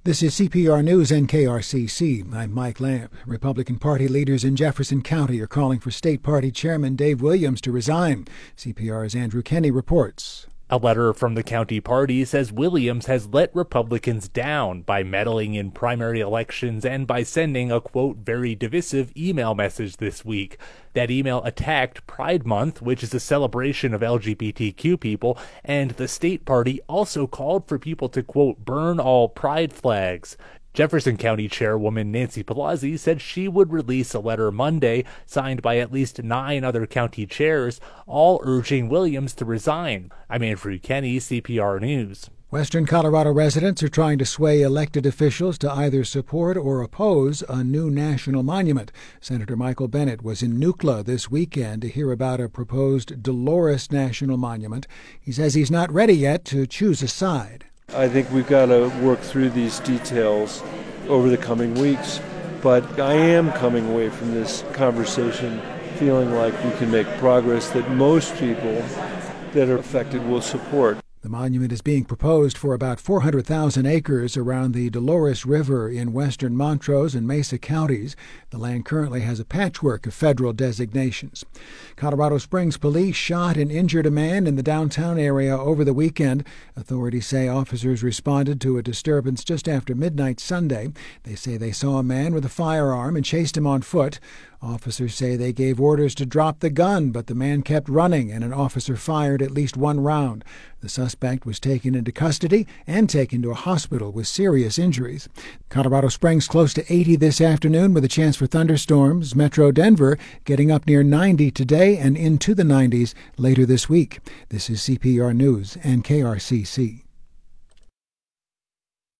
This is CPR News and KRCC. I'm Mike Lamp. Republican Party leaders in Jefferson County are calling for State Party Chairman Dave Williams to resign. CPR's Andrew Kenney reports. A letter from the county party says Williams has let Republicans down by meddling in primary elections and by sending a, quote, very divisive email message this week. That email attacked Pride Month, which is a celebration of LGBTQ people, and the state party also called for people to, quote, burn all pride flags. Jefferson County Chairwoman Nancy Pelosi said she would release a letter Monday signed by at least 9 other county chairs, all urging Williams to resign. I'm Andrew Kenney, CPR News. Western Colorado residents are trying to sway elected officials to either support or oppose a new national monument. Senator Michael Bennet was in Nukla this weekend to hear about a proposed Dolores National Monument. He says he's not ready yet to choose a side. I think we've got to work through these details over the coming weeks, but I am coming away from this conversation feeling like we can make progress that most people that are affected will support. The monument is being proposed for about 400,000 acres around the Dolores River in western Montrose and Mesa counties. The land currently has a patchwork of federal designations. Colorado Springs police shot and injured a man in the downtown area over the weekend. Authorities say officers responded to a disturbance just after midnight Sunday. They say they saw a man with a firearm and chased him on foot. Officers say they gave orders to drop the gun, but the man kept running and an officer fired at least one round. The suspect was taken into custody and taken to a hospital with serious injuries. Colorado Springs close to 80 this afternoon with a chance for thunderstorms. Metro Denver getting up near 90 today and into the 90s later this week. This is CPR News and KRCC.